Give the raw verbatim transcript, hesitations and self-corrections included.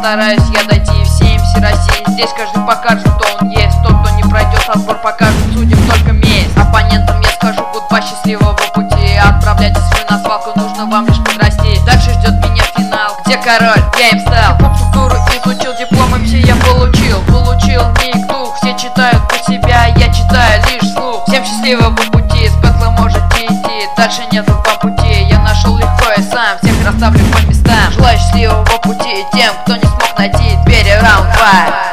постараюсь я дойти всей эм си России. Здесь каждый покажет, кто он есть. Тот, кто не пройдет отбор, покажет судьям только месть. Оппонентам я скажу гудбай, счастливого пути. Отправляйтесь вы на свалку, нужно вам лишь подрасти. Дальше ждет меня финал, где король, я им стал. Поп-культуру изучил, диплом эм си я получил. Получил ник дух, все читают про себя, я читаю лишь слух. Всем счастливого пути, с бэтла можете идти. Дальше нету по пути, я нашел легко и сам. Всех расставлю по местам. Желаю счастливого пути тем, кто не смог найти двери раунд два.